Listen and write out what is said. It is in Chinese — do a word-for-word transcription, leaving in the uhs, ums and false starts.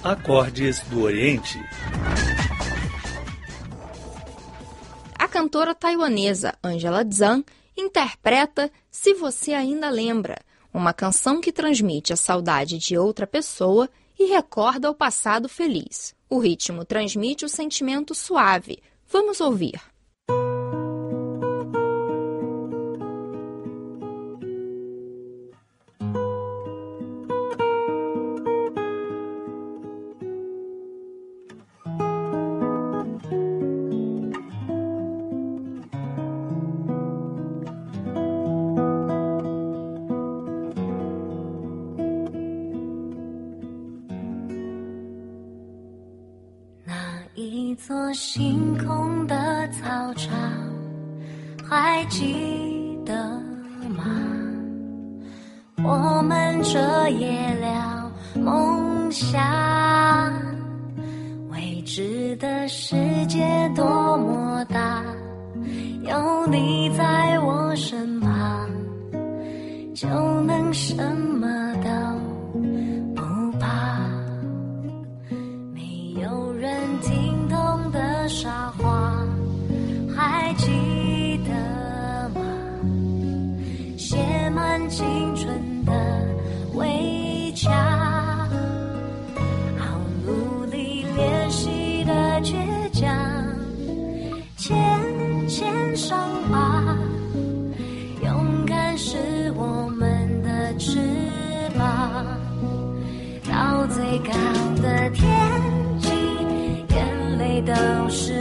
Acordes do Oriente. A cantora taiwanesa Angela Zhang interpreta Se Você Ainda Lembra, uma canção que transmite a saudade de outra pessoa e recorda o passado feliz. O ritmo transmite o sentimento suave. Vamos ouvir. 一座星空的操场，还记得吗？我们彻夜聊梦想，未知的世界多么大，有你在我身旁，就能什么都不怕。没有人听懂的傻话，还记得吗？写满青春的围墙，好努力练习的倔强，牵牵手啊，勇敢是我们的翅膀，到最高的天际，眼泪都是